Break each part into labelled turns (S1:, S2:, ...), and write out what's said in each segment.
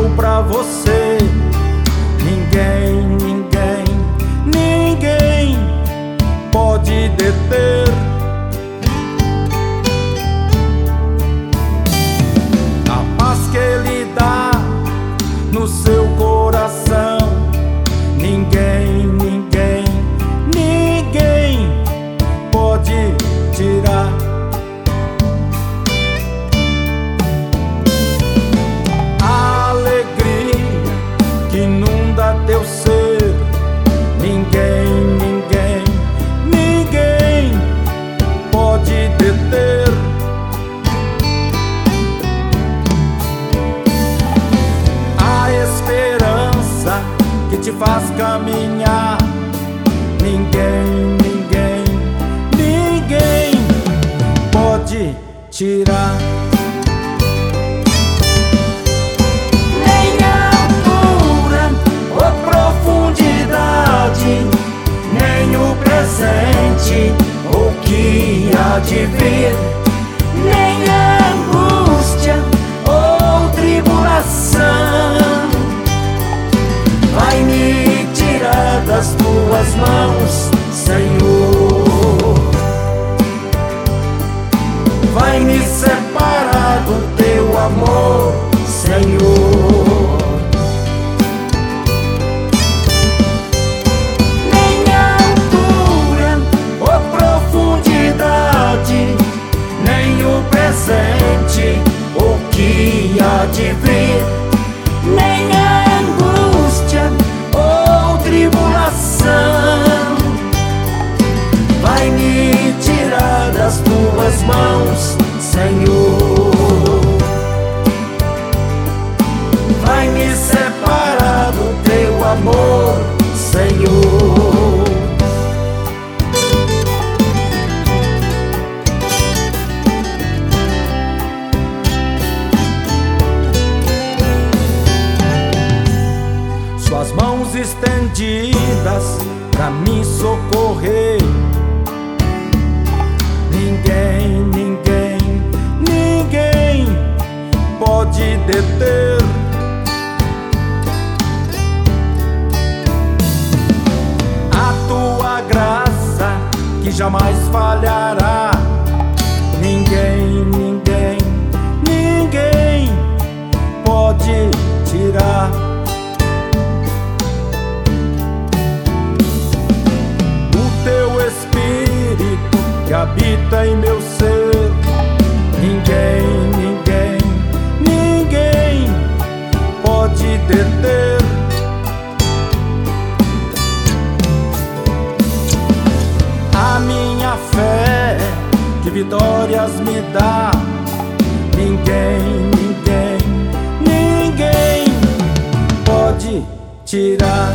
S1: digo pra você: ninguém, ninguém, ninguém pode deter a paz que Ele dá no seu coração. Ninguém, ninguém, ninguém pode tirar a alegria que inunda teu ser. Ninguém, ninguém, ninguém pode deter a esperança que te faz caminhar. Ninguém, ninguém, ninguém pode tirar.
S2: Nem a altura ou profundidade, nem o presente ou que há de vir, nem a angústia ou tribulação vai me tirar das tuas mãos, Senhor. Vai me separar do teu amor, Senhor. Nem a altura ou profundidade, nem o presente ou que há de vir, nem a angústia ou tribulação vai me tirar das tuas mãos, Senhor. Vai me separar do teu amor, Senhor.
S1: Suas mãos estendidas pra me socorrer. Ninguém, ninguém, ninguém pode deter a tua graça que jamais falhará. Ninguém, ninguém, ninguém pode tirar o teu Espírito que habita em meu ser. Ninguém, ninguém, ninguém pode deter a minha fé que vitórias me dá. Ninguém, ninguém, ninguém pode tirar.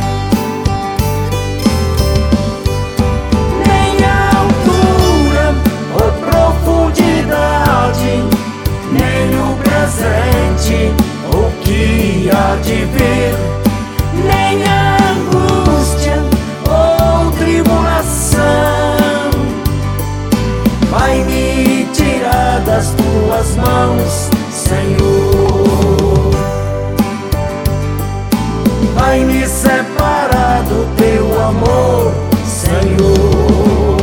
S2: Nem o presente ou que há de vir, nem a angústia ou tribulação vai me tirar das tuas mãos, Senhor. Vai me separar do teu amor, Senhor.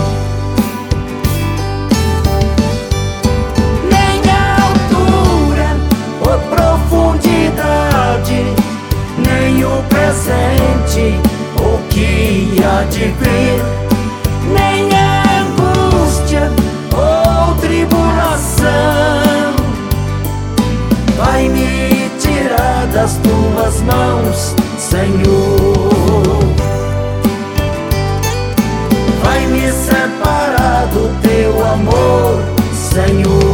S2: Nem o presente ou que há de vir, nem a angústia ou tribulação vai me tirar das tuas mãos, Senhor. Vai me separar do teu amor, Senhor.